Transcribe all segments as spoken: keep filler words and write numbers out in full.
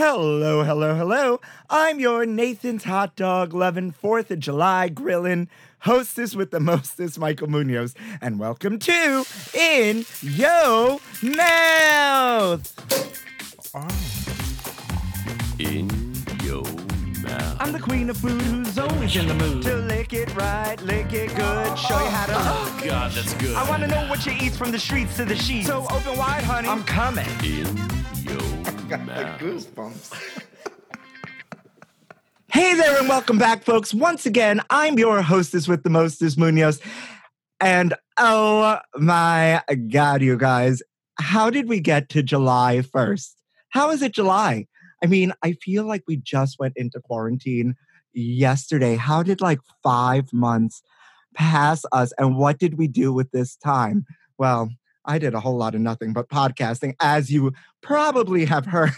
Hello, hello, hello. I'm your Nathan's Hot Dog loving fourth of July grillin' hostess with the mostest, Michael Munoz. And welcome to In Yo Mouth. Oh. In Yo Mouth. I'm the queen of food who's always in the mood to lick it right, lick it good, show you how to. Oh, God, that's good. I want to know what you eat from the streets to the sheets. So open wide, honey. I'm coming. In Yo Got the Mouth. goosebumps. Hey there and welcome back, folks. Once again, I'm your hostess with the mostest, Munoz. And oh my God, you guys, how did we get to July first? How is it July? I mean, I feel like we just went into quarantine yesterday. How did like five months pass us? And what did we do with this time? Well, I did a whole lot of nothing but podcasting, as you probably have heard.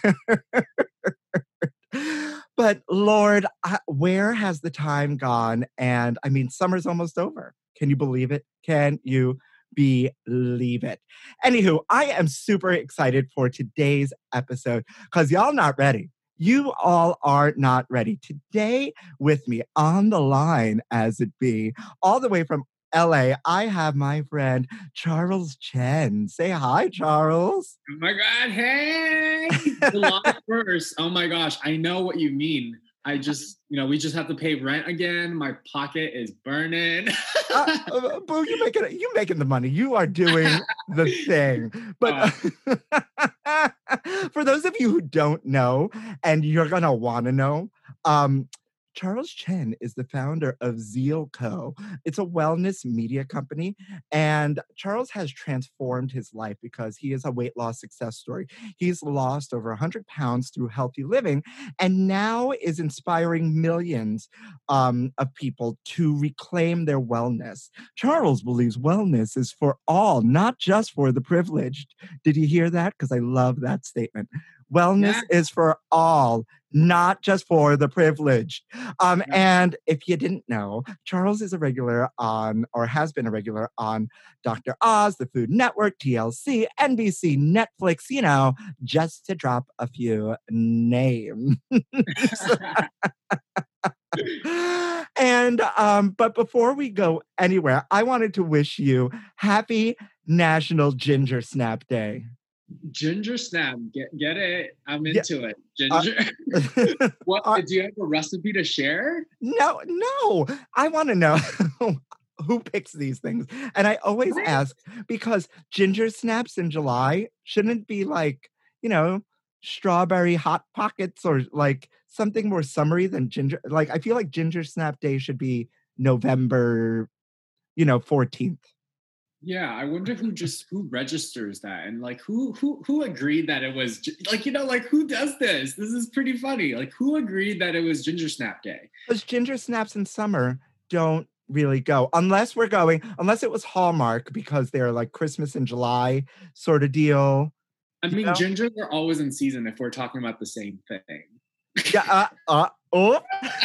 But Lord, I, where has the time gone? And I mean, summer's almost over. Can you believe it? Can you believe it? Anywho, I am super excited for today's episode because y'all not ready. You all are not ready. Today with me on the line, as it be, all the way from L A, I have my friend Charles Chen. Say hi, Charles. Oh my God, hey! July first. Oh my gosh, I know what you mean. I just, you know, we just have to pay rent again. My pocket is burning. uh, uh, Boo, you making you making the money. You are doing the thing. But uh, for those of you who don't know, and you're gonna want to know, um, Charles Chen is the founder of Zeal Co. It's a wellness media company, and Charles has transformed his life because he is a weight loss success story. He's lost over one hundred pounds through healthy living, and now is inspiring millions um, of people to reclaim their wellness. Charles believes wellness is for all, not just for the privileged. Did you hear that? Because I love that statement. Wellness yeah. is for all, not just for the privileged. Um, yeah. And if you didn't know, Charles is a regular on, or has been a regular on Doctor Oz, the Food Network, T L C, N B C, Netflix, you know, just to drop a few names. And, um, but before we go anywhere, I wanted to wish you happy National Ginger Snap Day. Ginger snap, get get it. I'm into yeah. it. Ginger. Uh, what uh, do you have a recipe to share? No, no. I want to know who picks these things. And I always what? ask because ginger snaps in July shouldn't be like, you know, strawberry hot pockets or like something more summery than ginger. Like I feel like Ginger Snap Day should be November, you know, fourteenth. Yeah, I wonder who just who registers that and like who who who agreed that it was like, you know, like who does this? This is pretty funny. Like who agreed that it was Ginger Snap Day? Because ginger snaps in summer don't really go unless we're going unless it was Hallmark because they're like Christmas in July sort of deal. I mean, know? Gingers are always in season if we're talking about the same thing. Yeah. Uh, uh, oh.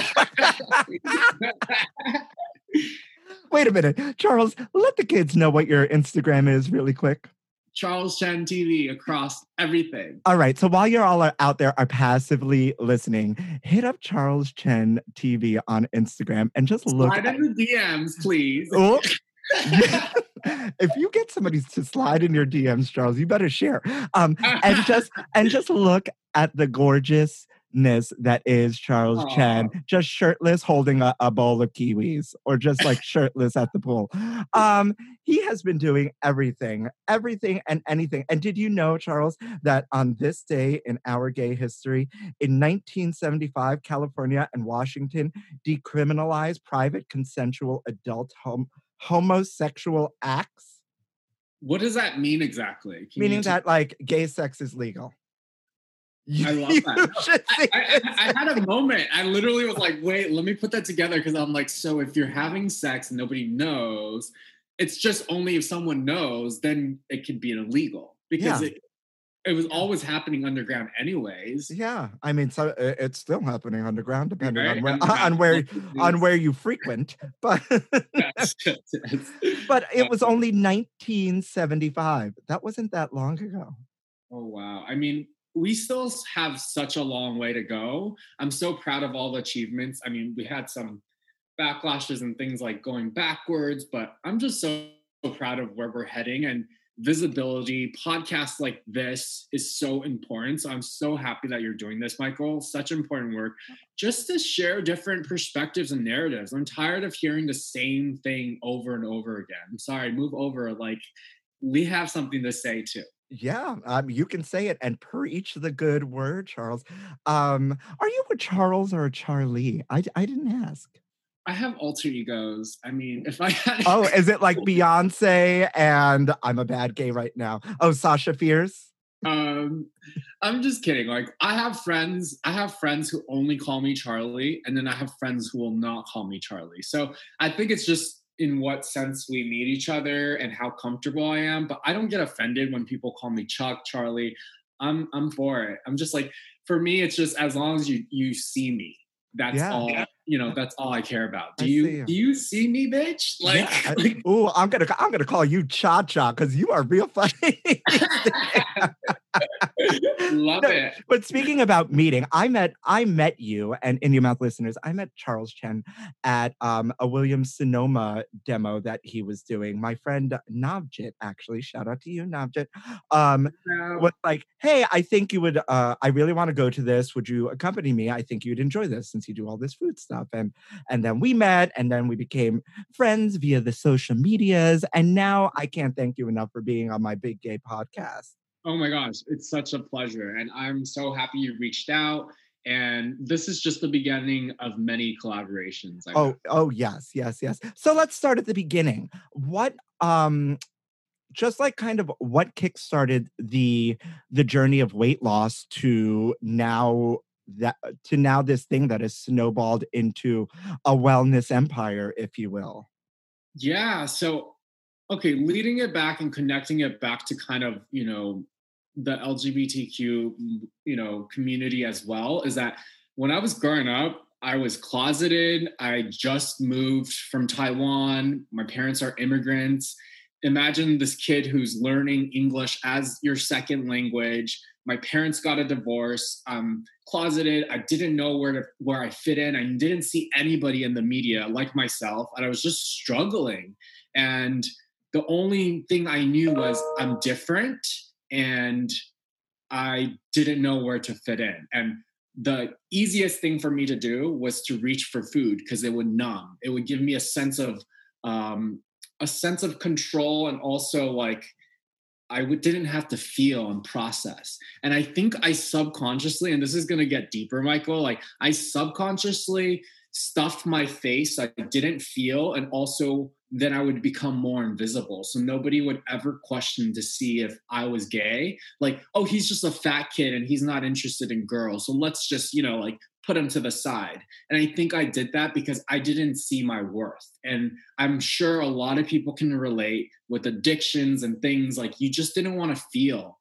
Wait a minute, Charles, let the kids know what your Instagram is really quick. Charles Chen T V across everything. All right, so while you're all out there are passively listening, hit up Charles Chen T V on Instagram and just look slide at in the D Ms, please. Oh. If you get somebody to slide in your D Ms, Charles, you better share. Um, and just and just look at the gorgeous that is Charles Aww. Chen, just shirtless holding a, a bowl of kiwis or just like shirtless at the pool. Um, he has been doing everything, everything and anything. And did you know, Charles, that on this day in our gay history, in nineteen seventy-five, California and Washington decriminalized private consensual adult hom- homosexual acts? What does that mean exactly? Can Meaning that like gay sex is legal. I love that. I, I, I had a moment. I literally was like, wait, let me put that together. Because I'm like, so if you're having sex and nobody knows, it's just only if someone knows, then it can be illegal. Because yeah. it, it was always happening underground anyways. Yeah. I mean, so it's still happening underground, depending right? on where underground. on where on where you frequent. But, yes, yes, yes. But it was only nineteen seventy-five. That wasn't that long ago. Oh, wow. I mean, we still have such a long way to go. I'm so proud of all the achievements. I mean, we had some backlashes and things like going backwards, but I'm just so proud of where we're heading. And visibility, podcasts like this is so important. So I'm so happy that you're doing this, Michael. Such important work just to share different perspectives and narratives. I'm tired of hearing the same thing over and over again. I'm sorry, move over. Like, we have something to say too. Yeah, um, you can say it and preach the good word, Charles. Um, are you a Charles or a Charlie? I, I didn't ask. I have alter egos. I mean, if I had... Oh, is it like Beyonce and I'm a bad gay right now? Oh, Sasha Fierce? Um, I'm just kidding. Like, I have friends, I have friends who only call me Charlie, and then I have friends who will not call me Charlie. So I think it's just in what sense we meet each other and how comfortable I am. But I don't get offended when people call me Chuck, Charlie. I'm I'm for it. I'm just like, for me, it's just as long as you you see me. That's yeah. all, you know, that's all I care about. Do you, you do you see me, bitch? Like, yeah, like oh, I'm gonna I'm gonna call you Cha Cha because you are real funny. Love no, it. But speaking about meeting, I met I met you and In Your Mouth listeners, I met Charles Chen at um, a Williams Sonoma demo that he was doing. My friend Navjit, actually, shout out to you, Navjit, um, no. was like, hey, I think you would, uh, I really want to go to this. Would you accompany me? I think you'd enjoy this since you do all this food stuff. And and then we met and then we became friends via the social medias. And now I can't thank you enough for being on my Big Gay podcast. Oh my gosh, it's such a pleasure. And I'm so happy you reached out. And this is just the beginning of many collaborations. I oh, know. oh, yes, yes, yes. So let's start at the beginning. What, um, just like kind of what kickstarted the the journey of weight loss to now that to now this thing that has snowballed into a wellness empire, if you will? Yeah. So, okay, leading it back and connecting it back to kind of, you know, the L G B T Q, you know, community as well, is that when I was growing up, I was closeted. I just moved from Taiwan. My parents are immigrants. Imagine this kid who's learning English as your second language. My parents got a divorce. I'm closeted. I didn't know where to where I fit in. I didn't see anybody in the media like myself, and I was just struggling. And the only thing I knew was I'm different, and I didn't know where to fit in. And the easiest thing for me to do was to reach for food because it would numb. It would give me a sense of um, a sense of control, and also like I w- didn't have to feel and process. And I think I subconsciously, and this is going to get deeper, Michael, like I subconsciously stuffed my face. I didn't feel. And also then I would become more invisible. So nobody would ever question to see if I was gay. Like, oh, he's just a fat kid and he's not interested in girls. So let's just, you know, like put him to the side. And I think I did that because I didn't see my worth. And I'm sure a lot of people can relate with addictions and things like you just didn't want to feel.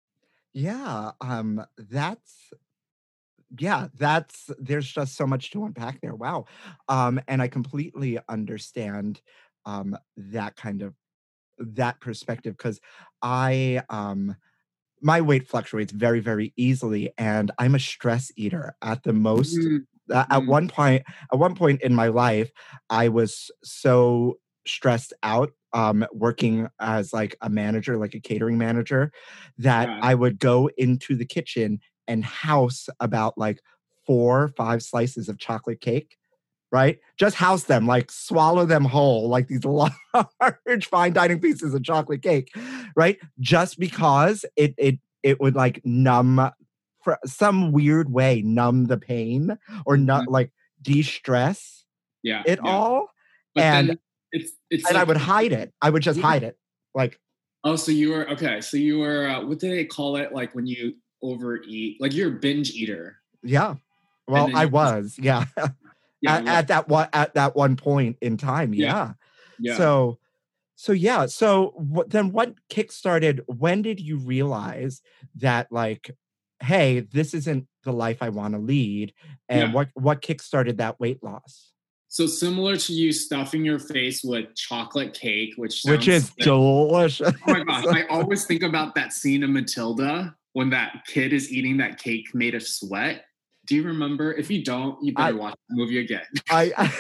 Yeah, um, that's Yeah, that's there's just so much to unpack there. Wow. Um, and I completely understand um that kind of that perspective because I um my weight fluctuates very, very easily, and I'm a stress eater at the most. Mm-hmm. Uh, at one point, at one point in my life, I was so stressed out um working as like a manager, like a catering manager, that Yeah. I would go into the kitchen and house about like four, five slices of chocolate cake, right? Just house them, like swallow them whole, like these large fine dining pieces of chocolate cake, right? Just because it it it would like numb, for some weird way, numb the pain or not Mm-hmm. like de-stress Yeah. it yeah. all. But and then it's it's and like, I would hide it. I would just Yeah. hide it. Like, oh, so you were okay. So you were uh, what do they call it? Like when you overeat, like you're a binge eater. yeah. Well, then I you just- was, yeah. Yeah. at, well, at that one at that one point in time, Yeah. yeah. yeah. So, so yeah. So what, then, what kickstarted? When did you realize that, like, hey, this isn't the life I want to lead? And Yeah. what what kickstarted that weight loss? So similar to you stuffing your face with chocolate cake, which sounds Which is sick. delicious. Oh my gosh, I always think about that scene in Matilda when that kid is eating that cake made of sweat. Do you remember? If you don't, you better I, watch the movie again. I,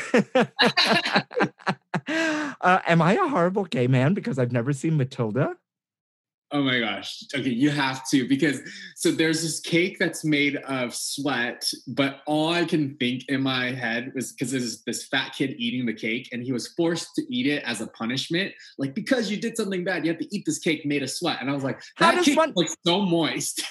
uh, am I a horrible gay man because I've never seen Matilda? Oh my gosh. Okay, you have to, because so there's this cake that's made of sweat, but all I can think in my head was because there's this fat kid eating the cake and he was forced to eat it as a punishment. Like, because you did something bad, you have to eat this cake made of sweat. And I was like, that cake one- looks so moist.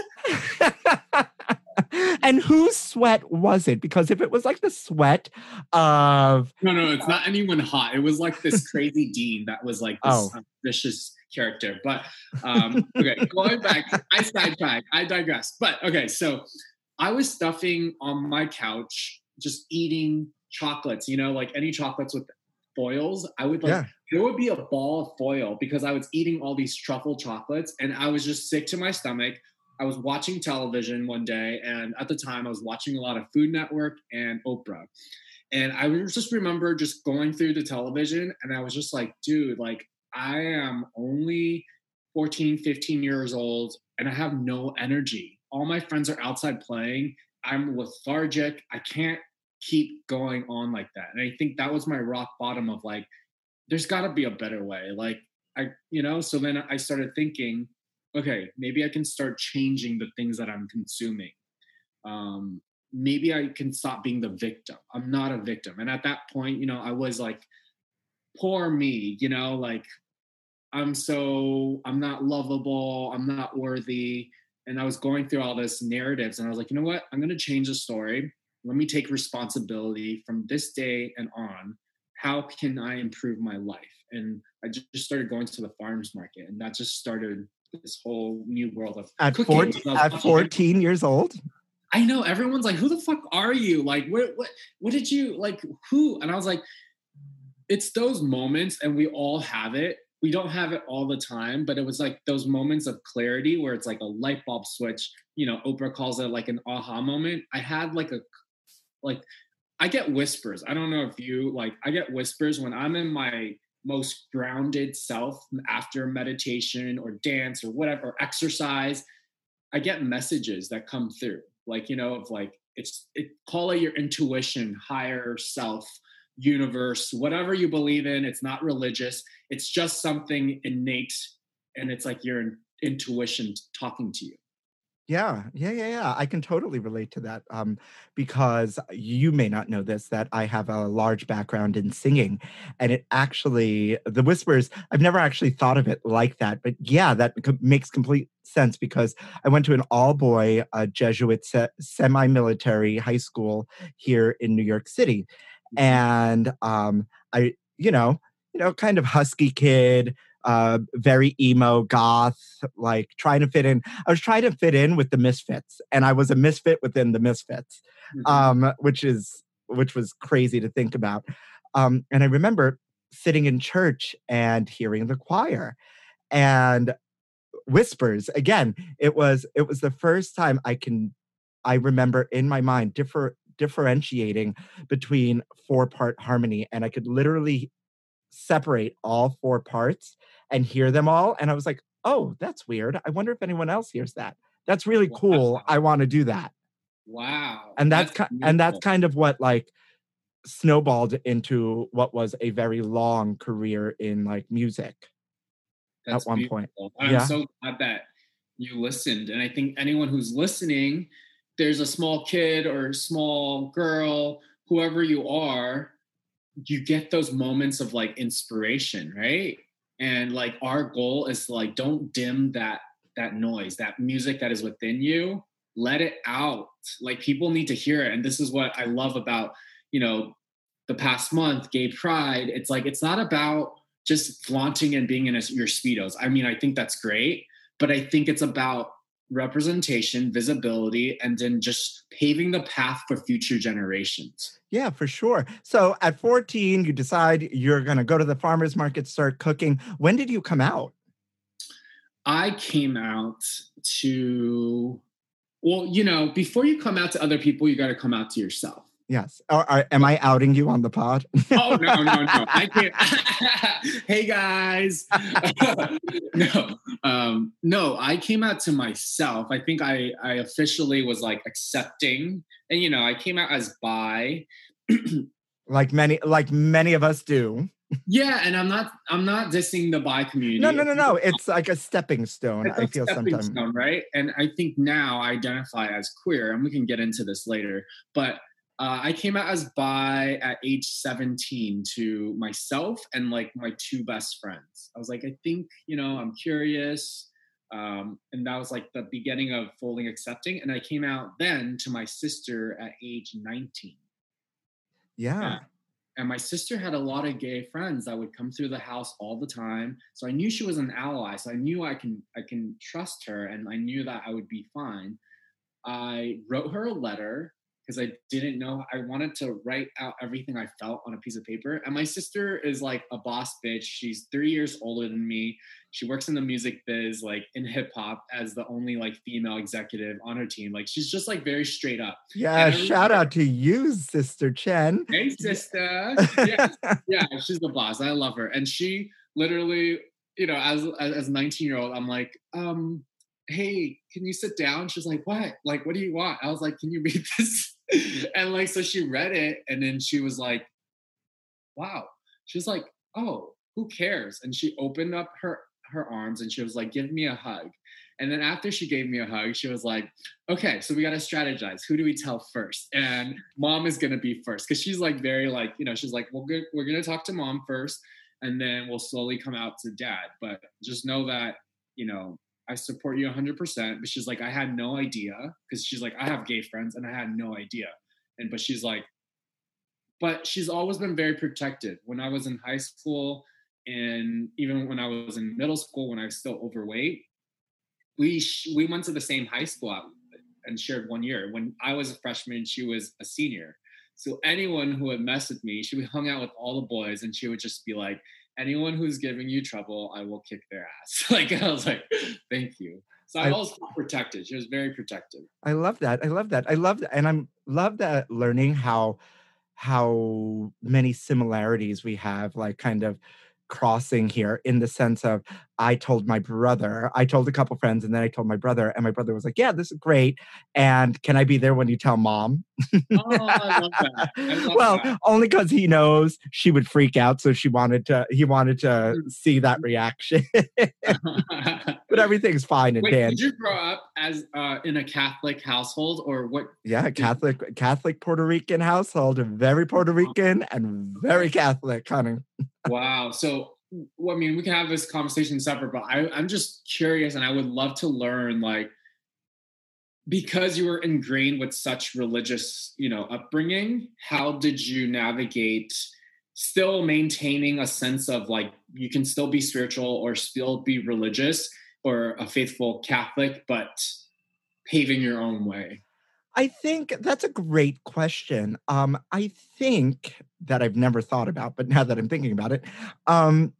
And whose sweat was it? Because if it was like the sweat of... No, no, it's not anyone hot. It was like this crazy dean that was like this oh. vicious character. But um, okay, going back, I sidetracked, I digress. But okay, so I was stuffing on my couch, just eating chocolates, you know, like any chocolates with foils. I would like, yeah. There would be a ball of foil because I was eating all these truffle chocolates and I was just sick to my stomach. I was watching television one day, and at the time I was watching a lot of Food Network and Oprah. And I just remember just going through the television and I was just like, dude, like I am only fourteen, fifteen years old and I have no energy. All my friends are outside playing. I'm lethargic. I can't keep going on like that. And I think that was my rock bottom of like, there's got to be a better way. Like, I, you know, so then I started thinking, okay, maybe I can start changing the things that I'm consuming. Um, maybe I can stop being the victim. I'm not a victim. And at that point, you know, I was like, poor me, you know, like I'm so, I'm not lovable. I'm not worthy. And I was going through all this narratives and I was like, you know what? I'm going to change the story. Let me take responsibility from this day and on. How can I improve my life? And I just started going to the farmer's market and that just started this whole new world of at fourteen, at fourteen years old. I know, everyone's like, who the fuck are you? Like, what, what, what did you like? Who? And I was like, it's those moments, and we all have it. We don't have it all the time, but it was like those moments of clarity where it's like a light bulb switch. You know, Oprah calls it like an aha moment. I had like a, like, I get whispers. I don't know if you like. I get whispers when I'm in my most grounded self after meditation or dance or whatever, or exercise. I get messages that come through, like, you know, of like, it's, it, call it your intuition, higher self, universe, whatever you believe in. It's not religious. It's just something innate. And it's like your intuition talking to you. Yeah, yeah, yeah, yeah. I can totally relate to that um, because you may not know this, that I have a large background in singing. And it actually, the whispers, I've never actually thought of it like that. But yeah, that co- makes complete sense because I went to an all-boy uh, Jesuit se- semi-military high school here in New York City. And um, I, you know, you know, kind of husky kid, uh, very emo, goth, like trying to fit in. I was trying to fit in with the misfits, and I was a misfit within the misfits, mm-hmm. um, which is which was crazy to think about. Um, and I remember sitting in church and hearing the choir and whispers. Again, it was it was the first time I can I remember in my mind differ, differentiating between four-part harmony, and I could literally separate all four parts and hear them all. And I was like, oh, that's weird. I wonder if anyone else hears that. That's really wow. cool. I want to do that. Wow. And that's, that's and that's kind of what like snowballed into what was a very long career in like music that's at one beautiful. point. I'm yeah. so glad that you listened. And I think anyone who's listening, there's a small kid or small girl, whoever you are, you get those moments of like inspiration, right? And like our goal is to like, don't dim that that noise, that music that is within you. Let it out. Like people need to hear it. And this is what I love about, you know, the past month, Gay Pride. It's like, it's not about just flaunting and being in a, your Speedos. I mean, I think that's great, but I think it's about representation, visibility, and then just paving the path for future generations. Yeah, for sure. So at fourteen, you decide you're going to go to the farmer's market, start cooking. When did you come out? I came out to, well, you know, before you come out to other people, you got to come out to yourself. Yes. Or, or am I outing you on the pod? Oh, no, no, no. I can't. Hey, guys. no, um, no, I came out to myself. I think I, I officially was like accepting. And, you know, I came out as bi. like many, like many of us do. Yeah, and I'm not I'm not dissing the bi community. No, no, no, no. It's like a stepping stone, it's I a feel stepping sometimes. stone, right? And I think now I identify as queer, and we can get into this later. But uh, I came out as bi at age seventeen to myself and like my two best friends. I was like, I think, you know, I'm curious. Um, and that was like the beginning of fully accepting. And I came out then to my sister at age nineteen. Yeah. yeah. And my sister had a lot of gay friends that would come through the house all the time. So I knew she was an ally. So I knew I can I can trust her, and I knew that I would be fine. I wrote her a letter because I didn't know. I wanted to write out everything I felt on a piece of paper. And my sister is like a boss bitch. She's three years older than me. She works in the music biz, like in hip hop, as the only like female executive on her team. Like she's just like very straight up. Yeah, shout out to you, Sister Chen. Hey, sister. Yeah, yeah, she's the boss. I love her. And she literally, you know, as as a nineteen year old, I'm like, um, hey, can you sit down? She's like, what? Like, what do you want? I was like, can you read this? And like, so she read it, and then she was like, wow. She was like, oh, who cares? And she opened up her her arms and she was like, give me a hug. And then after she gave me a hug, she was like, okay, so we got to strategize. Who do we tell first? And mom is going to be first. Cause she's like, very like, you know, she's like, well, good, we're going to talk to mom first, and then we'll slowly come out to dad. But just know that, you know, I support you one hundred percent. But she's like, I had no idea. Cause she's like, I have gay friends and I had no idea. And, but she's like, but she's always been very protective. When I was in high school, and even when I was in middle school, when I was still overweight, we sh- we went to the same high school and shared one year. When I was a freshman, she was a senior. So anyone who had messed with me, she would hung out with all the boys, and she would just be like, anyone who's giving you trouble, I will kick their ass. Like, I was like, thank you. So I, I always felt protected. She was very protective. I love that. I love that. I love that. And I'm love that learning how how many similarities we have, like kind of crossing here, in the sense of, I told my brother, I told a couple friends, and then I told my brother, and my brother was like, yeah, this is great. And can I be there when you tell mom? Oh, I love that. I love well, that. Only because he knows she would freak out. So she wanted to, he wanted to see that reaction. But everything's fine in Wait, Dan. Did you grow up as uh, in a Catholic household, or what? Yeah, Catholic, you... Catholic Puerto Rican household, very Puerto Rican and very Catholic, honey. Wow. So, well, I mean, we can have this conversation separate, but I, I'm just curious, and I would love to learn, like, because you were ingrained with such religious, you know, upbringing, how did you navigate still maintaining a sense of like, you can still be spiritual or still be religious or a faithful Catholic, but paving your own way? I think that's a great question. Um, I think that I've never thought about, but now that I'm thinking about it, um,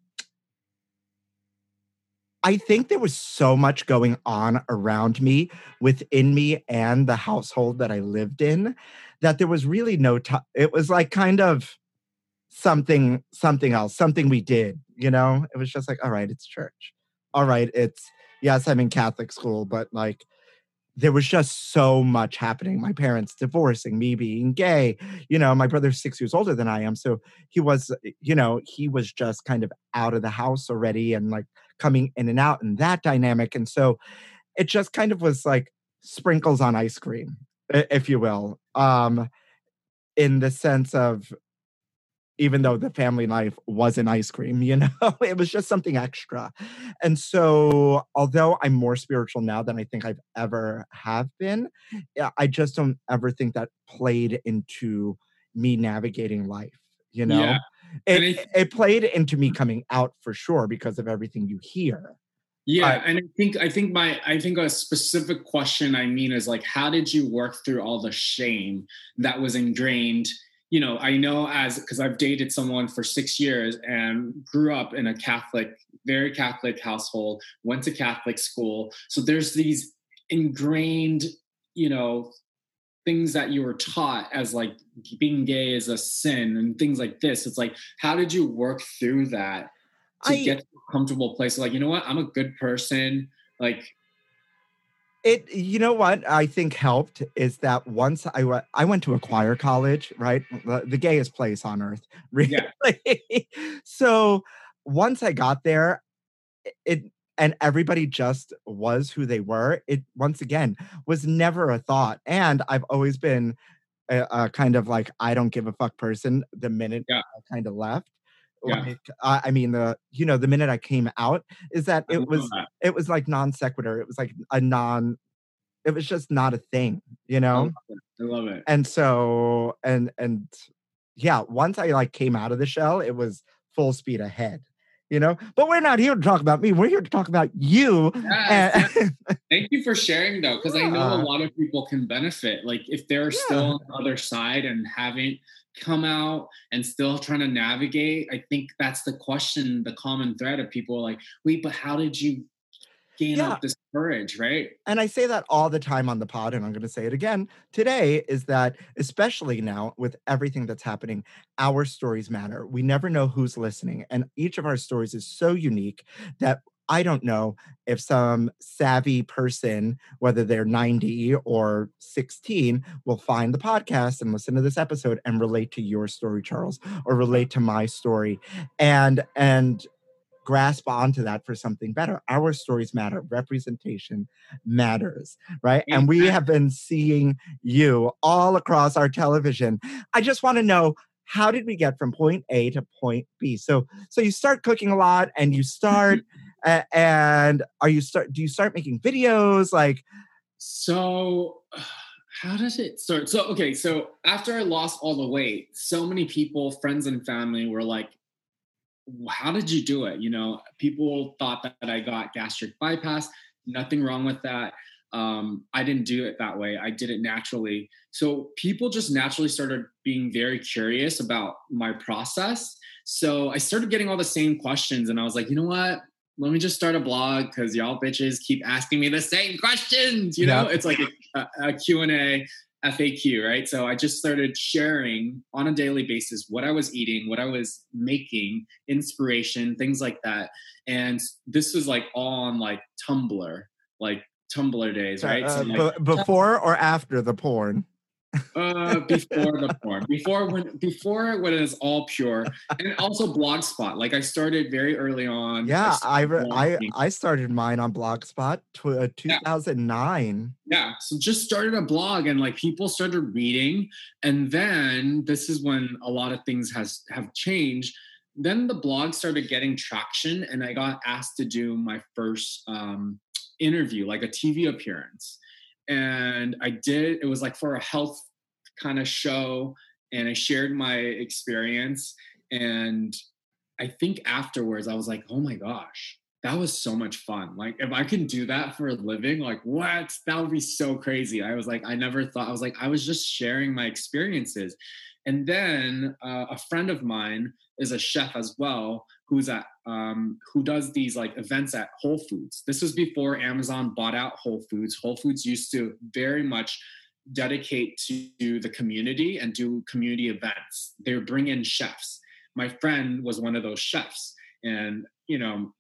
I think there was so much going on around me, within me, and the household that I lived in, that there was really no time. It was like kind of something, something else, something we did, you know? It was just like, all right, it's church. All right, it's, yes, I'm in Catholic school, but like, there was just so much happening. My parents divorcing, me being gay, you know, my brother's six years older than I am. So he was, you know, he was just kind of out of the house already and like coming in and out, and that dynamic. And so it just kind of was like sprinkles on ice cream, if you will, um, in the sense of, even though the family life wasn't ice cream, you know, it was just something extra. And so, although I'm more spiritual now than I think I've ever have been, I just don't ever think that played into me navigating life, you know? Yeah. It, it, it played into me coming out for sure because of everything you hear. Yeah, but, and I think I think my I think a specific question I mean is like, how did you work through all the shame that was ingrained? You know, I know as, because I've dated someone for six years and grew up in a Catholic, very Catholic household, went to Catholic school. So there's these ingrained, you know, things that you were taught as like being gay is a sin and things like this. It's like, how did you work through that to I get to a comfortable place? Like, you know what? I'm a good person. Like, it, you know what I think helped is that once I went, I went to a choir college, right? The, the gayest place on earth, really. Yeah. So once I got there, it, and everybody just was who they were. It, once again, was never a thought. And I've always been a, a kind of like, I don't give a fuck person the minute Yeah. I kind of left. Yeah. Like, I, I mean, the, you know, the minute I came out is that I it love was, that. it was like non sequitur. It was like a non, it was just not a thing, you I know? love it. I love it. And so, and, and yeah, once I like came out of the shell, it was full speed ahead, you know? But we're not here to talk about me. We're here to talk about you. Yes, And, yes. Thank you for sharing though, because I know a Yeah. lot of people can benefit. Like if they're Yeah. still on the other side and haven't come out and still trying to navigate, I think that's the question, the common thread of people are like, wait, but how did you gain Yeah. up this courage, right? And I say that all the time on the pod, and I'm going to say it again today, is that especially now with everything that's happening, our stories matter. We never know who's listening. And each of our stories is so unique that I don't know if some savvy person, whether they're ninety or sixteen, will find the podcast and listen to this episode and relate to your story, Charles, or relate to my story. And, and, grasp onto that for something better. Our stories matter. Representation matters, right? And we have been seeing you all across our television. I just want to know, how did we get from point A to point B? So, so you start cooking a lot, and you start, uh, and are you start? Do you start making videos? Like, so how does it start? So okay, so after I lost all the weight, so many people, friends and family, were like, how did you do it? You know, people thought that I got gastric bypass. Nothing wrong with that. Um, I didn't do it that way. I did it naturally. So people just naturally started being very curious about my process. So I started getting all the same questions, and I was like, you know what? Let me just start a blog because y'all bitches keep asking me the same questions. You know, Yeah. it's like a, a Q and A. F A Q, right? So I just started sharing on a daily basis what I was eating, what I was making, inspiration, things like that. And this was like all on like Tumblr, like Tumblr days, right? uh, So like, b- before or after the porn? uh, before the porn, before when before when it was all pure, and also Blogspot. Like I started very early on. Yeah, I I re- I blogging. I started mine on Blogspot, tw- uh, two thousand nine. Yeah, so just started a blog, and like people started reading, and then this is when a lot of things has have changed. Then the blog started getting traction, and I got asked to do my first um, interview, like a T V appearance, and I did. It was like for a health kind of show, and I shared my experience, and I think afterwards I was like, oh my gosh, that was so much fun. Like if I can do that for a living, like what? That would be so crazy. I was like, I never thought, I was like, I was just sharing my experiences. And then uh, a friend of mine is a chef as well, who's at, um, who does these like events at Whole Foods. This was before Amazon bought out Whole Foods. Whole Foods used to very much dedicate to the community and do community events. They would bring in chefs. My friend was one of those chefs, and you know,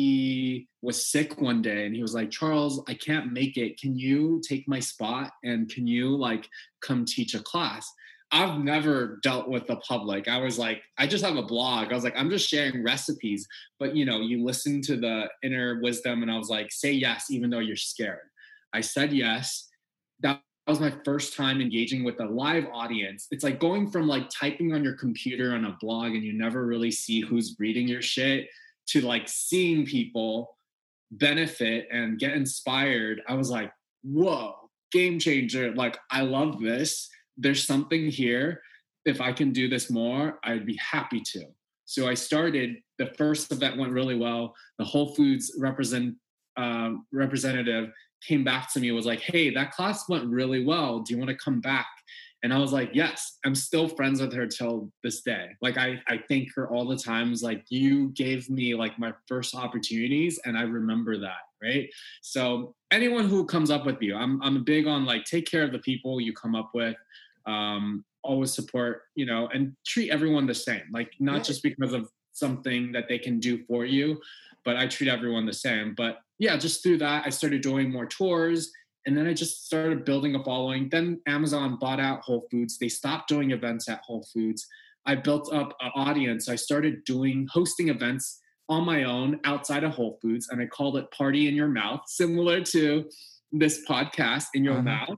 he was sick one day, and he was like, Charles, I can't make it. Can you take my spot, and can you like come teach a class? I've never dealt with the public. I was like, I just have a blog. I was like, I'm just sharing recipes, but you know, you listen to the inner wisdom, and I was like, say yes, even though you're scared. I said yes. That That was my first time engaging with a live audience. It's like going from like typing on your computer on a blog and you never really see who's reading your shit to like seeing people benefit and get inspired. I was like, whoa, game changer. Like, I love this. There's something here. If I can do this more, I'd be happy to. So I started, the first event went really well. The Whole Foods represent, um, representative came back to me, was like, hey, that class went really well. Do you want to come back? And I was like, yes. I'm still friends with her till this day. Like, I, I thank her all the time. It's like, you gave me like my first opportunities, and I remember that, right? So anyone who comes up with you, I'm I'm big on like, take care of the people you come up with. Um, always support, you know, and treat everyone the same. Like, not just because of something that they can do for you, but I treat everyone the same. But yeah, just through that, I started doing more tours. And then I just started building a following. Then Amazon bought out Whole Foods. They stopped doing events at Whole Foods. I built up an audience. I started doing, hosting events on my own outside of Whole Foods. And I called it Party in Your Mouth, similar to this podcast, In Your uh-huh. Mouth.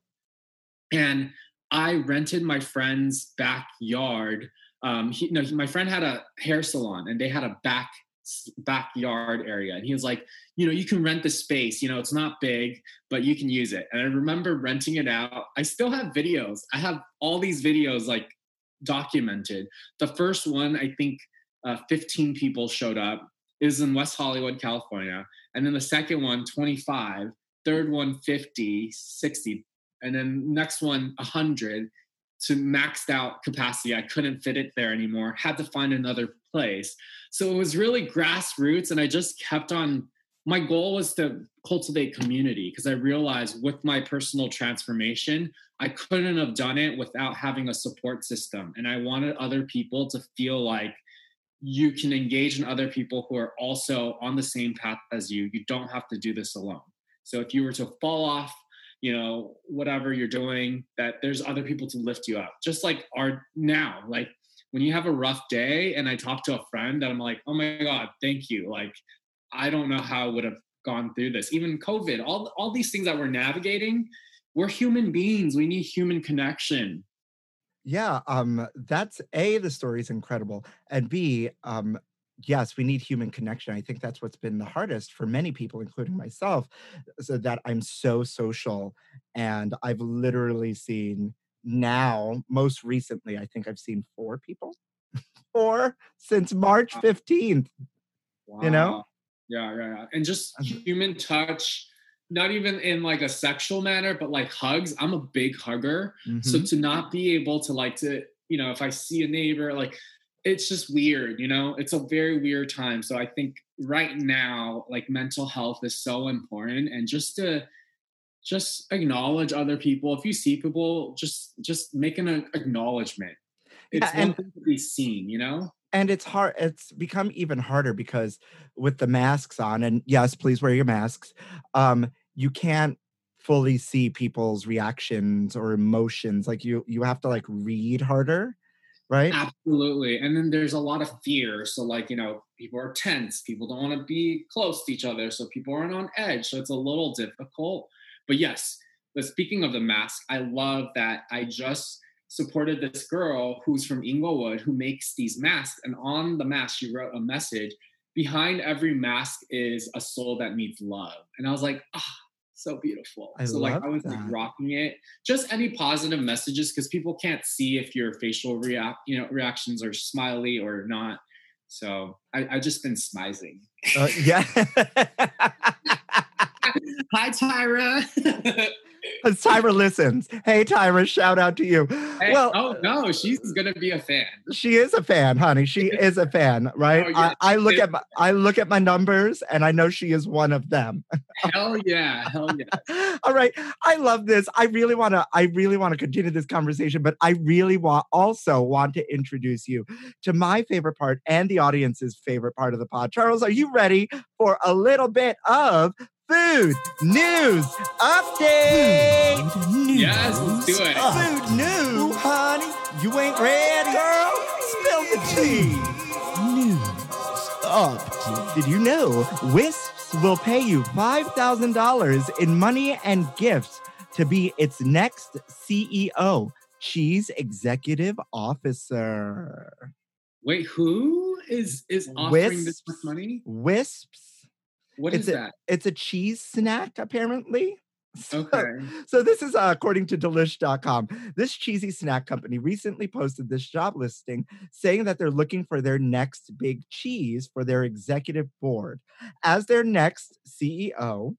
And I rented my friend's backyard. Um, he, no, he, my friend had a hair salon, and they had a back backyard area. And he was like, you know, you can rent the space, you know, it's not big, but you can use it. And I remember renting it out. I still have videos. I have all these videos like documented. The first one, I think uh, fifteen people showed up. It was in West Hollywood, California. And then the second one, twenty-five. Third one, fifty, sixty. And then next one, one hundred. To maxed out capacity. I couldn't fit it there anymore. Had to find another place. So it was really grassroots, and I just kept on. My goal was to cultivate community, because I realized with my personal transformation, I couldn't have done it without having a support system. And I wanted other people to feel like you can engage in other people who are also on the same path as you. You don't have to do this alone. So if you were to fall off, you know, whatever you're doing, that there's other people to lift you up. Just like our now, like when you have a rough day and I talk to a friend and I'm like, oh my God, thank you. Like, I don't know how I would have gone through this. Even COVID, all, all these things that we're navigating, we're human beings. We need human connection. Yeah, um, that's A, the story is incredible. And B, um, yes, we need human connection. I think that's what's been the hardest for many people, including myself, so that I'm so social. And I've literally seen now, most recently, I think I've seen four people, four since March fifteenth, wow. You know? Yeah, yeah, yeah. And just human touch, not even in like a sexual manner, but like hugs. I'm a big hugger. Mm-hmm. So to not be able to like to, you know, if I see a neighbor, like, it's just weird, you know, it's a very weird time. So I think right now, like mental health is so important, and just to just acknowledge other people. If you see people, just, just make an acknowledgement. It's yeah, one thing to be seen, you know? And it's hard. It's become even harder because with the masks on, and yes, please wear your masks. Um, you can't fully see people's reactions or emotions. Like you, you have to like read harder. Right? Absolutely. And then there's a lot of fear. So like, you know, people are tense. People don't want to be close to each other. So people aren't on edge. So it's a little difficult. But yes, but speaking of the mask, I love that I just supported this girl who's from Inglewood who makes these masks. And on the mask, she wrote a message. Behind every mask is a soul that needs love. And I was like, ah. Oh, so beautiful. I so love like I was that. like rocking it. Just any positive messages, because people can't see if your facial react, you know, reactions are smiley or not. So I, I just been smizing. Uh, yeah. Hi, Tyra. Tyra listens. Hey, Tyra, shout out to you. Hey, well, oh no, she's gonna be a fan. She is a fan, honey. She is a fan, right? Oh, yeah. I, I look at my, I look at my numbers, and I know she is one of them. Hell yeah, hell yeah. All right, I love this. I really want to. I really want to continue this conversation, but I really want also want to introduce you to my favorite part and the audience's favorite part of the pod. Charles, are you ready for a little bit of Food News Update? Food news yes, let's do it. Food news, honey. You ain't ready, girl? Spill the tea. News Update. Did you know Wisps will pay you five thousand dollars in money and gifts to be its next C E O, Cheese Executive Officer? Wait, who is is offering Wisps, this much money? Wisps. What it's is a, that? It's a cheese snack, apparently. So, okay. So this is uh, according to Delish dot com. This cheesy snack company recently posted this job listing saying that they're looking for their next big cheese for their executive board. As their next C E O,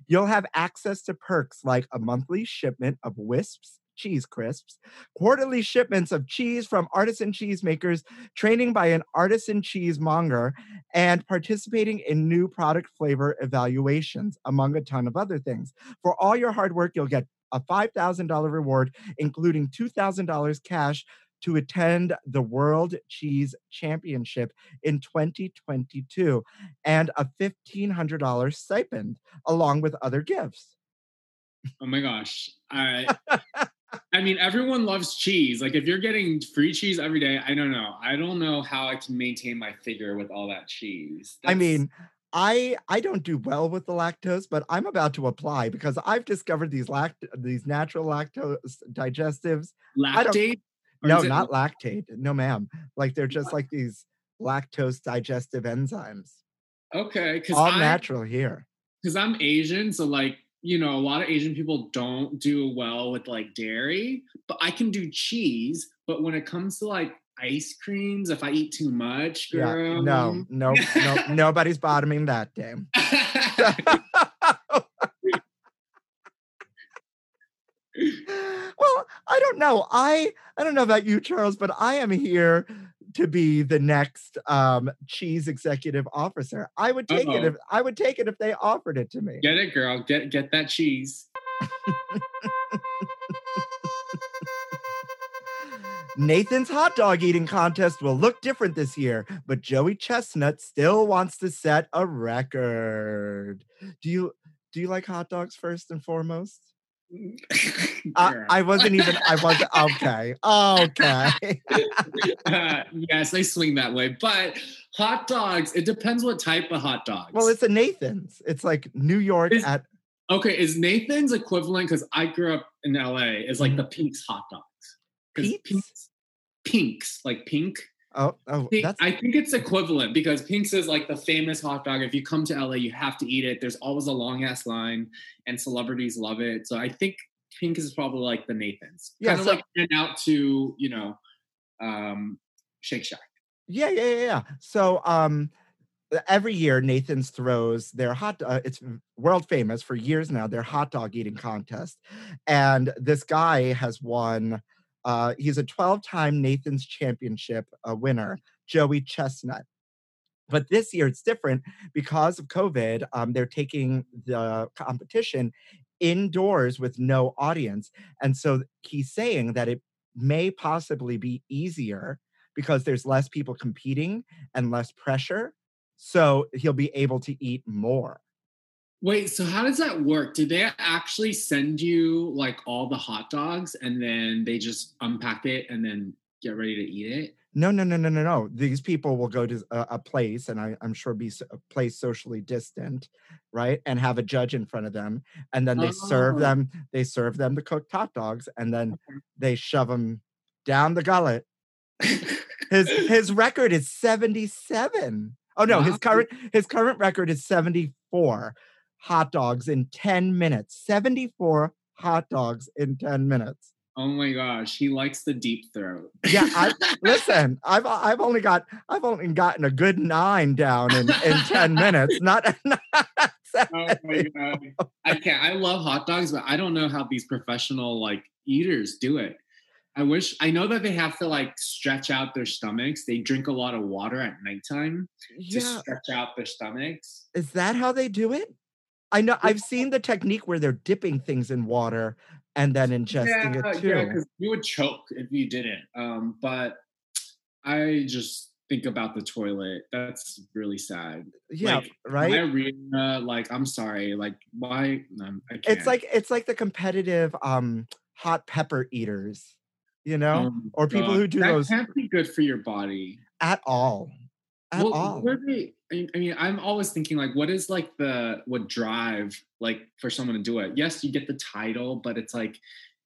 You'll have access to perks like a monthly shipment of Wisps cheese crisps, quarterly shipments of cheese from artisan cheesemakers, training by an artisan cheesemonger, and participating in new product flavor evaluations, among a ton of other things. For all your hard work, you'll get a five thousand dollars reward, including two thousand dollars cash to attend the World Cheese Championship in twenty twenty-two, and a fifteen hundred dollars stipend, along with other gifts. Oh my gosh. I I mean, everyone loves cheese. Like, if you're getting free cheese every day, I don't know. I don't know how I can maintain my figure with all that cheese. That's... I mean, I I don't do well with the lactose, but I'm about to apply because I've discovered these lact these natural lactose digestives. Lactate? No, not lactate. No, ma'am. Like, they're just like these lactose digestive enzymes. Okay. All I, natural here. Because I'm Asian, so like, you know, a lot of Asian people don't do well with like dairy, but I can do cheese. But when it comes to like ice creams, if I eat too much, girl. Yeah, no, no, no, nobody's bottoming that game. Well, I don't know. I I don't know about you, Charles, but I am here to be the next um, cheese executive officer. I would take Uh-oh. it if I would take it if they offered it to me. Get it, girl. Get get that cheese. Nathan's hot dog eating contest will look different this year, but Joey Chestnut still wants to set a record. Do you do you like hot dogs first and foremost? I, I wasn't even, I wasn't, okay, okay. uh, yes, they swing that way, but hot dogs, it depends what type of hot dogs. Well, it's a Nathan's. It's like New York is, at... Okay, is Nathan's equivalent, because I grew up in L A, is like mm-hmm. the Pink's hot dogs. Peeps? Pink's, Pink's, like pink. Oh, oh, Pink, that's... I think it's equivalent because Pink's is like the famous hot dog. If you come to L A, you have to eat it. There's always a long ass line, and celebrities love it. So I think Pink is probably like the Nathan's. Yeah, kind of so, like in out to you know, um, Shake Shack. Yeah, yeah, yeah, yeah. So um, every year Nathan's throws their hot. Uh, it's world famous for years now. Their hot dog eating contest, and this guy has won. Uh, he's a twelve-time Nathan's Championship uh, winner, Joey Chestnut. But this year it's different because of COVID. Um, they're taking the competition indoors with no audience. And so he's saying that it may possibly be easier because there's less people competing and less pressure. So he'll be able to eat more. Wait, so how does that work? Do they actually send you like all the hot dogs and then they just unpack it and then get ready to eat it? No, no, no, no, no, no. These people will go to a, a place, and I, I'm sure be a place socially distant, right? And have a judge in front of them, and then they oh. serve them. They serve them the cooked hot dogs, and then okay. they shove them down the gullet. his his record is seventy-seven. Oh no, wow. his current his current record is seventy-four. Hot dogs in ten minutes. seventy-four hot dogs in ten minutes. Oh my gosh, he likes the deep throat. Yeah, I, listen, I've I've only got I've only gotten a good nine down in, in ten minutes. Not, not oh my god, I can't. I love hot dogs, but I don't know how these professional like eaters do it. I wish I know that they have to like stretch out their stomachs. They drink a lot of water at nighttime yeah. to stretch out their stomachs. Is that how they do it? I know I've seen the technique where they're dipping things in water and then ingesting yeah, it too. Yeah, because you would choke if you didn't. Um, but I just think about the toilet. That's really sad. Yeah, like, right. Diarrhea, like I'm sorry, like why? Um, I can't. It's like it's like the competitive um, hot pepper eaters, you know, oh, or people God. who do that those. That can't be good for your body at all. At well, all. What are they, I mean, I'm always thinking like, what is like the what drive like for someone to do it? Yes, you get the title, but it's like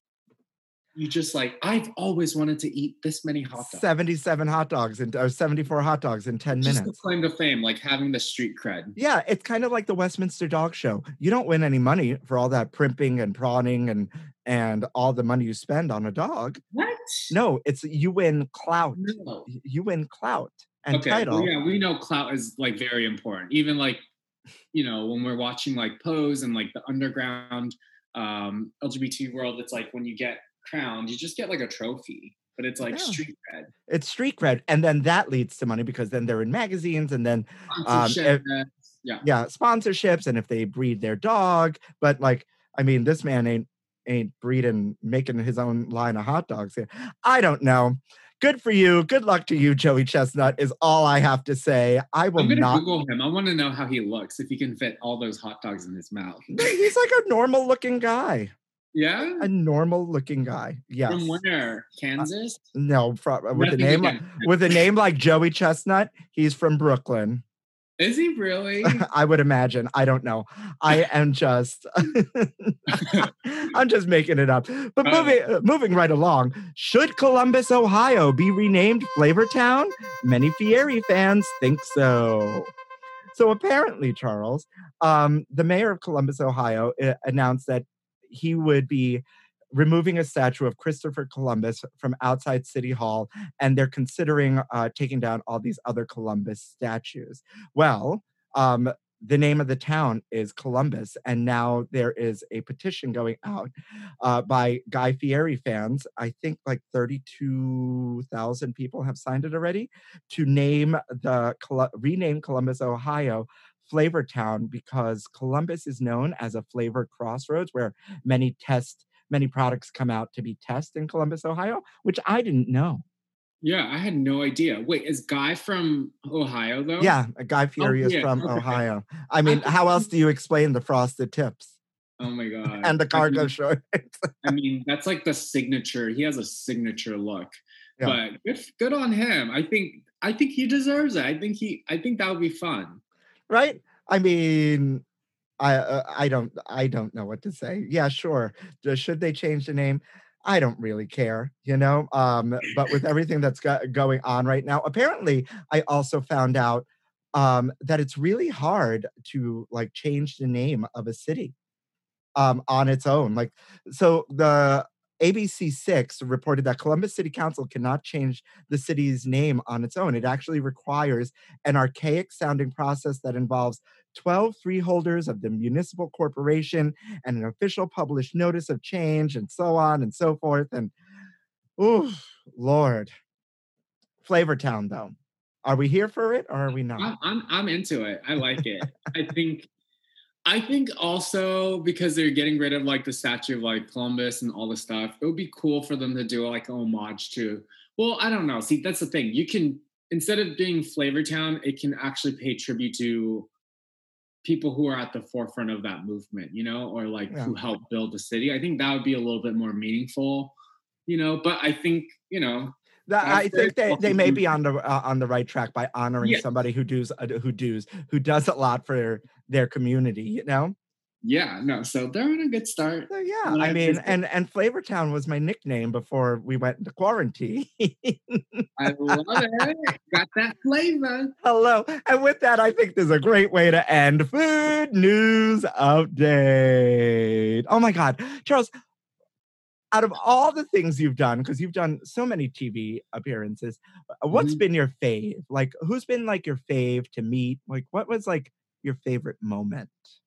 you just like I've always wanted to eat this many hot dogs. seventy-seven hot dogs and or seventy-four hot dogs in ten just minutes. Just the claim to fame, like having the street cred. Yeah, it's kind of like the Westminster Dog Show. You don't win any money for all that primping and prawning and and all the money you spend on a dog. What? No, it's you win clout. No. You win clout. And okay, title. Well, yeah, we know clout is like very important. Even like you know, when we're watching like Pose and like the underground um, L G B T world, it's like when you get crowned, you just get like a trophy, but it's like Yeah. street cred. It's street cred, and then that leads to money because then they're in magazines, and then um, if, yeah, yeah, sponsorships, and if they breed their dog. But like, I mean, this man ain't ain't breeding, making his own line of hot dogs here. I don't know. Good for you. Good luck to you, Joey Chestnut, is all I have to say. I will I'm gonna not Google him. I want to know how he looks, if he can fit all those hot dogs in his mouth. He's like a normal looking guy. Yeah, a normal looking guy. Yes. From where? Kansas? Uh, no, from, with Nothing a name like, again. with a name like Joey Chestnut, he's from Brooklyn. Is he really? I would imagine. I don't know. I am just, I'm just making it up. But moving, uh, moving right along, should Columbus, Ohio be renamed Flavortown? Many Fieri fans think so. So apparently, Charles, um, the mayor of Columbus, Ohio, uh, announced that he would be removing a statue of Christopher Columbus from outside City Hall, and they're considering uh, taking down all these other Columbus statues. Well, um, the name of the town is Columbus, and now there is a petition going out uh, by Guy Fieri fans. I think like thirty-two thousand people have signed it already to name the rename Columbus, Ohio, Flavortown, because Columbus is known as a flavor crossroads where many test many products come out to be tested in Columbus, Ohio, which I didn't know. Yeah, I had no idea. Wait, is Guy from Ohio, though? Yeah, Guy Fieri oh, is yeah. from okay. Ohio. I mean, how else do you explain the frosted tips? Oh, my God. And the cargo I mean, shorts. I mean, that's like the signature. He has a signature look. Yeah. But good, good on him. I think I think he deserves it. I think he. I think that would be fun. Right? I mean... I uh, I don't I don't know what to say. Yeah, sure. Should they change the name? I don't really care, you know. Um, but with everything that's got going on right now, apparently, I also found out um, that it's really hard to like change the name of a city um, on its own. Like, so the A B C six reported that Columbus City Council cannot change the city's name on its own. It actually requires an archaic sounding process that involves twelve freeholders of the municipal corporation and an official published notice of change and so on and so forth. And, oh, Lord. Flavortown, though. Are we here for it or are we not? I'm, I'm, I'm into it. I like it. I think... I think also because they're getting rid of like the statue of like Columbus and all the stuff, it would be cool for them to do like an homage to, well, I don't know. See, that's the thing. You can, instead of doing Flavortown, it can actually pay tribute to people who are at the forefront of that movement, you know, or like yeah. who helped build the city. I think that would be a little bit more meaningful, you know, but I think, you know, That, I think they, they may be on the uh, on the right track by honoring yeah. somebody who does uh, who does who does a lot for their community, you know. Yeah, no. So they're on a good start. So, yeah, I, I mean, and and Flavortown was my nickname before we went into quarantine. I love it. Got that flavor. Hello, and with that, I think there's a great way to end Food News Update. Oh my God, Charles. Out of all the things you've done, because you've done so many T V appearances, what's mm-hmm. been your fave? Like, who's been like your fave to meet? Like, what was like your favorite moment?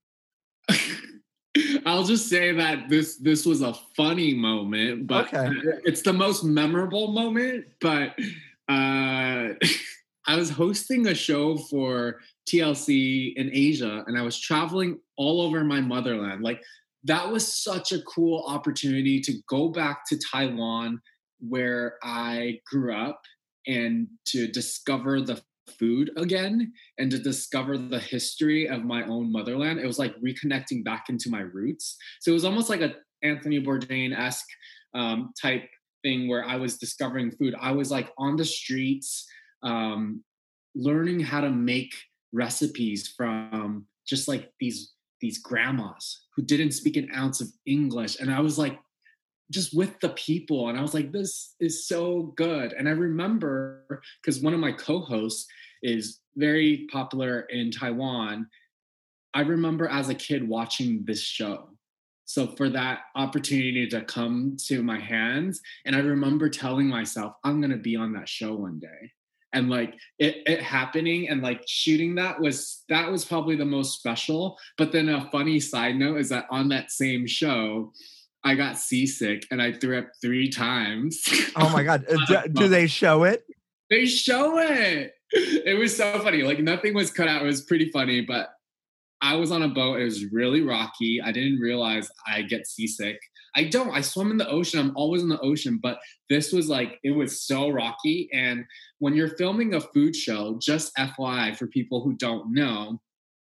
I'll just say that this this was a funny moment, but okay. it's the most memorable moment. But uh, I was hosting a show for T L C in Asia, and I was traveling all over my motherland. Like, that was such a cool opportunity to go back to Taiwan, where I grew up, and to discover the food again and to discover the history of my own motherland. It was like reconnecting back into my roots. So it was almost like a Anthony Bourdain-esque um, type thing where I was discovering food. I was like on the streets, um, learning how to make recipes from just like these these grandmas who didn't speak an ounce of English. And I was like, just with the people. And I was like, this is so good. And I remember, because one of my co-hosts is very popular in Taiwan. I remember as a kid watching this show. So for that opportunity to come to my hands, and I remember telling myself, I'm going to be on that show one day. And like it, it happening and like shooting that was that was probably the most special. But then a funny side note is that on that same show, I got seasick and I threw up three times. Oh my God. do, do they show it? They show it. It was so funny. Like nothing was cut out. It was pretty funny, but I was on a boat. It was really rocky. I didn't realize I get seasick. I don't. I swim in the ocean. I'm always in the ocean. But this was like, it was so rocky. And when you're filming a food show, just F Y I for people who don't know,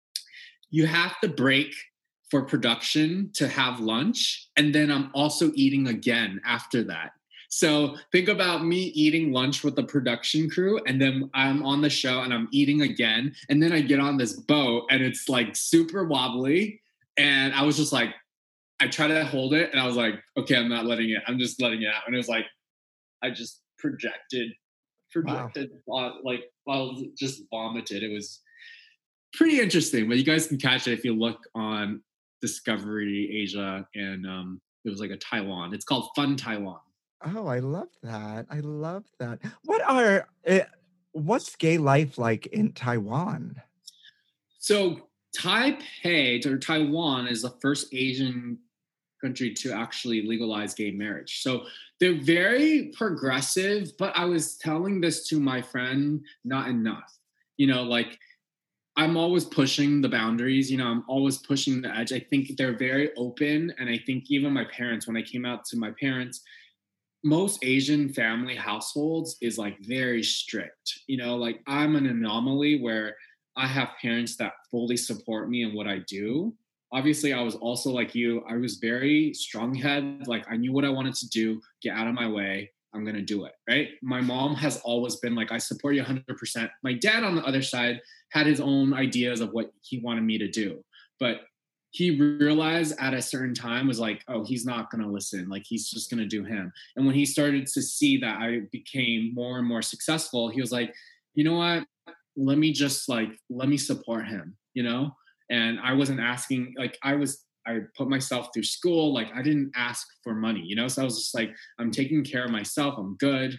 you have to break for production to have lunch. And then I'm also eating again after that. So think about me eating lunch with the production crew, and then I'm on the show and I'm eating again. And then I get on this boat and it's like super wobbly. And I was just like, I try to hold it and I was like, okay, I'm not letting it. I'm just letting it out. And it was like, I just projected, projected, wow. like, well, just vomited. It was pretty interesting, but you guys can catch it if you look on Discovery Asia. And um, it was like a Taiwan. It's called Fun Taiwan. Oh, I love that. I love that. What are, uh, what's gay life like in Taiwan? So Taipei or Taiwan is the first Asian country to actually legalize gay marriage. So they're very progressive, but I was telling this to my friend, not enough. You know, like I'm always pushing the boundaries, you know, I'm always pushing the edge. I think they're very open. And I think even my parents, when I came out to my parents, most Asian family households is like very strict. You know, like I'm an anomaly where I have parents that fully support me in what I do. Obviously, I was also like you. I was very strong-headed. Like I knew what I wanted to do. Get out of my way. I'm going to do it, right? My mom has always been like, I support you one hundred percent. My dad on the other side had his own ideas of what he wanted me to do. But he realized at a certain time was like, oh, he's not going to listen. Like, he's just going to do him. And when he started to see that I became more and more successful, he was like, you know what? Let me just like, let me support him, you know? And I wasn't asking, like, I was, I put myself through school. Like, I didn't ask for money, you know? So I was just like, I'm taking care of myself. I'm good.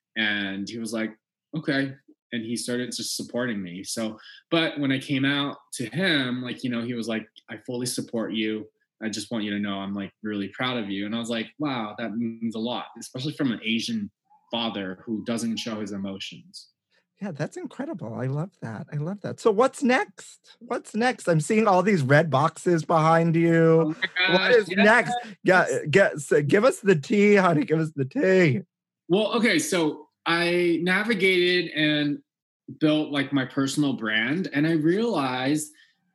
And he was like, okay. And he started just supporting me. So, but when I came out to him, like, you know, he was like, I fully support you. I just want you to know I'm like really proud of you. And I was like, wow, that means a lot, especially from an Asian father who doesn't show his emotions. Yeah, that's incredible. I love that. I love that. So what's next? What's next? I'm seeing all these red boxes behind you. Oh gosh, what is yes. next? Yeah, get, so give us the tea, honey. Give us the tea. Well, okay. So I navigated and built like my personal brand. And I realized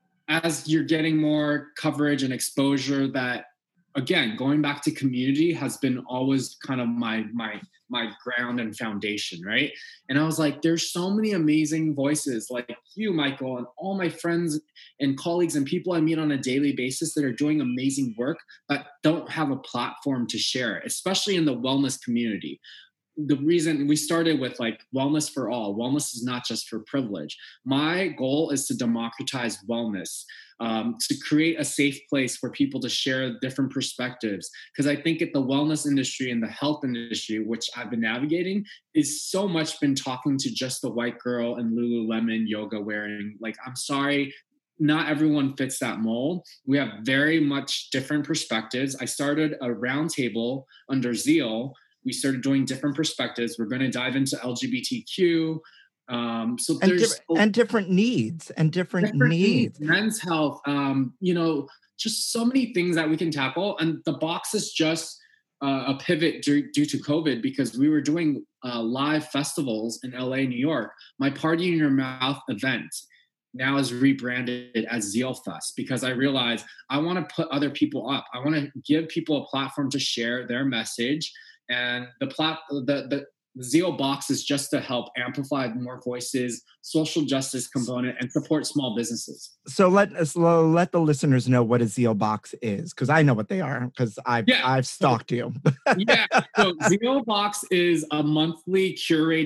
as you're getting more coverage and exposure that, again, going back to community has been always kind of my my my ground and foundation, right? And I was like, there's so many amazing voices like you, Michael, and all my friends and colleagues and people I meet on a daily basis that are doing amazing work but don't have a platform to share it, especially in the wellness community. The reason we started with like wellness for all, wellness is not just for privilege. My goal is to democratize wellness, um, to create a safe place for people to share different perspectives. Because I think at the wellness industry and the health industry, which I've been navigating, is so much been talking to just the white girl and Lululemon yoga wearing. Like, I'm sorry, not everyone fits that mold. We have very much different perspectives. I started a roundtable under Zeal. We started doing different perspectives. We're going to dive into L G B T Q. Um, so and there's di- and different needs and different, different needs. needs, men's health. Um, you know, just so many things that we can tackle. And the box is just uh, a pivot due, due to COVID because we were doing uh, live festivals in L A, New York. My Party in Your Mouth event now is rebranded as Zeal Fest because I realized I want to put other people up. I want to give people a platform to share their message. And the plat the, the Zeal box is just to help amplify more voices, social justice component, and support small businesses. So let us let the listeners know what a Zeal box is, because I know what they are because I've yeah. I've stalked you. yeah. So Zeal box is a monthly curated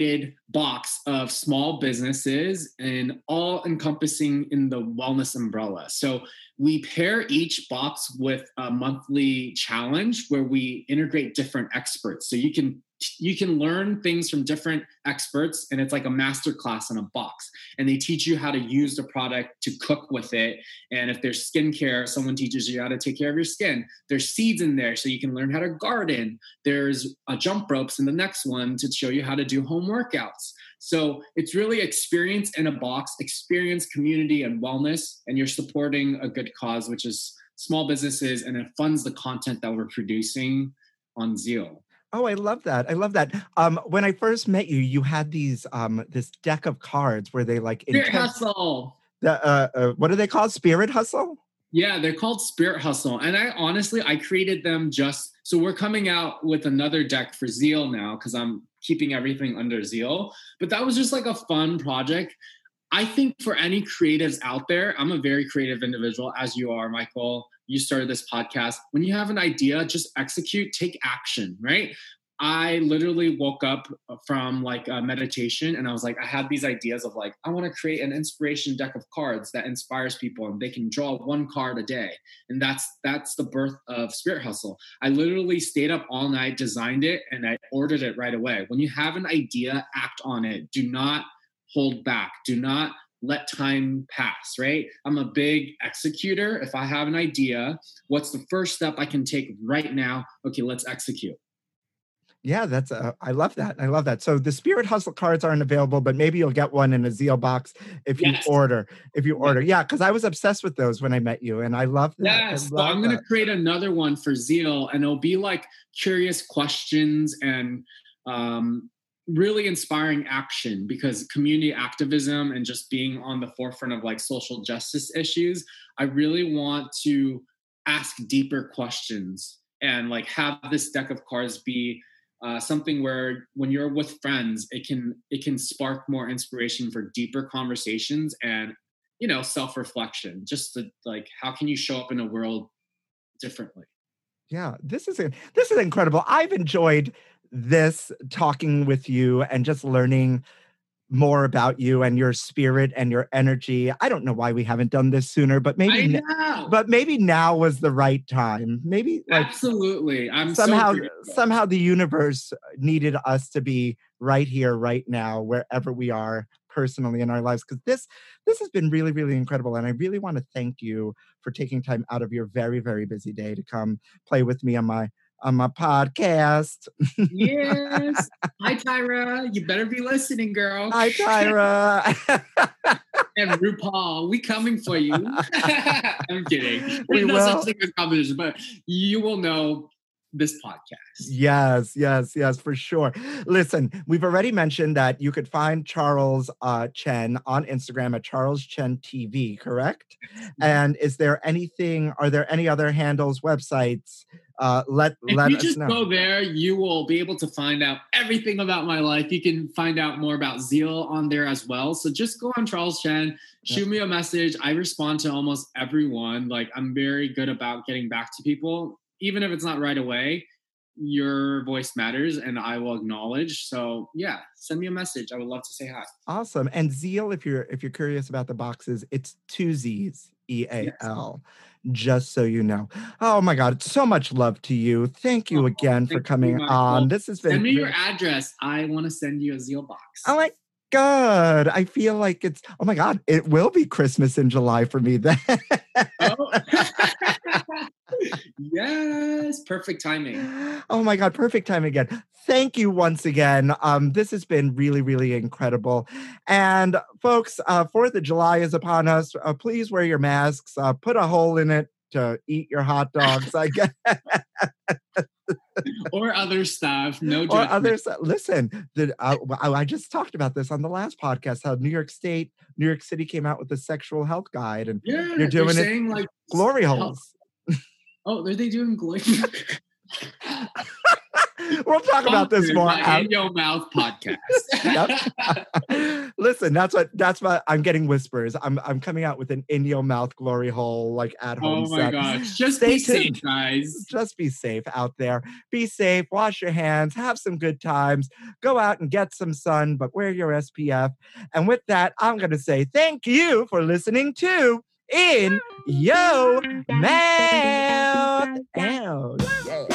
box of small businesses and all encompassing in the wellness umbrella. So we pair each box with a monthly challenge where we integrate different experts. So you can you can learn things from different experts, and it's like a master class in a box. And they teach you how to use the product to cook with it. And if there's skincare, someone teaches you how to take care of your skin. There's seeds in there so you can learn how to garden. There's a jump ropes in the next one to show you how to do home workouts. So it's really experience in a box, experience, community, and wellness. And you're supporting a good cause, which is small businesses, and it funds the content that we're producing on Zeal. Oh, I love that. I love that. Um, when I first met you, you had these um, this deck of cards where they like Spirit intense, Hustle. The uh, uh, what are they called? Spirit Hustle? Yeah, they're called Spirit Hustle. And I honestly, I created them just so we're coming out with another deck for Zeal now because I'm keeping everything under Zeal. But that was just like a fun project. I think for any creatives out there, I'm a very creative individual, as you are, Michael. You started this podcast. When you have an idea, just execute, take action, right? I literally woke up from like a meditation and I was like, I had these ideas of like, I want to create an inspiration deck of cards that inspires people and they can draw one card a day. And that's that's the birth of Spirit Hustle. I literally stayed up all night, designed it, and I ordered it right away. When you have an idea, act on it. Do not hold back. Do not let time pass, right? I'm a big executor. If I have an idea, what's the first step I can take right now? Okay, let's execute. Yeah, that's uh, I love that. I love that. So the Spirit Hustle cards aren't available, but maybe you'll get one in a Zeal box if yes. you order. If you order, yeah, because I was obsessed with those when I met you, and I love that. Yes, love so I'm going to create another one for Zeal, and it'll be like curious questions and um, really inspiring action, because community activism and just being on the forefront of like social justice issues, I really want to ask deeper questions and like have this deck of cards be Uh, something where when you're with friends, it can it can spark more inspiration for deeper conversations and, you know, self-reflection. Just to, like, how can you show up in a world differently? Yeah, this is a, this is incredible. I've enjoyed this talking with you and just learning more about you and your spirit and your energy. I don't know why we haven't done this sooner, but maybe but maybe now was the right time. Maybe like absolutely. I'm somehow so somehow the universe needed us to be right here, right now, wherever we are personally in our lives. Because this this has been really, really incredible. And I really want to thank you for taking time out of your very, very busy day to come play with me on my on my podcast. Yes. Hi, Tyra. You better be listening, girl. Hi, Tyra. And RuPaul, we coming for you. I'm kidding. There's We no will. such thing as competition, but you will know this podcast. Yes, yes, yes, for sure. Listen, we've already mentioned that you could find Charles uh, Chen on Instagram at Charles Chen T V, correct? And is there anything, are there any other handles, websites? Uh, let if let you us just know. go there, you will be able to find out everything about my life. You can find out more about Zeal on there as well. So just go on Charles Chen, shoot me a message. I respond to almost everyone. Like, I'm very good about getting back to people. Even if it's not right away, your voice matters and I will acknowledge. So yeah, send me a message. I would love to say hi. Awesome. And Zeal, if you're if you're curious about the boxes, it's two Z's, E A L, yes. Just so you know. Oh my God, so much love to you. Thank you oh, again for coming you, on. This has been send me your address. I want to send you a Zeal box. Oh my God. I feel like it's oh my God, it will be Christmas in July for me then. Oh. Yes, perfect timing. Oh my God, perfect timing again. Thank you once again. Um, this has been really, really incredible. And folks, uh, fourth of July is upon us. Uh, please wear your masks. Uh, put a hole in it to eat your hot dogs, I guess. Or other stuff. No or judgment. other stuff. Listen, the, uh, I just talked about this on the last podcast, how New York State, New York City came out with a sexual health guide. And yeah, you're doing it saying like glory holes. Oh, are they doing glory? We'll talk about this more. In Your Mouth podcast. Yep. Listen, that's what that's what I'm getting whispers. I'm I'm coming out with an in your mouth glory hole like at home. Oh my set. gosh. Just Stay be tuned. safe, guys. Just be safe out there. Be safe, wash your hands, have some good times, go out and get some sun, but wear your S P F. And with that, I'm gonna say thank you for listening to In Yo Mouth. Oh, yeah.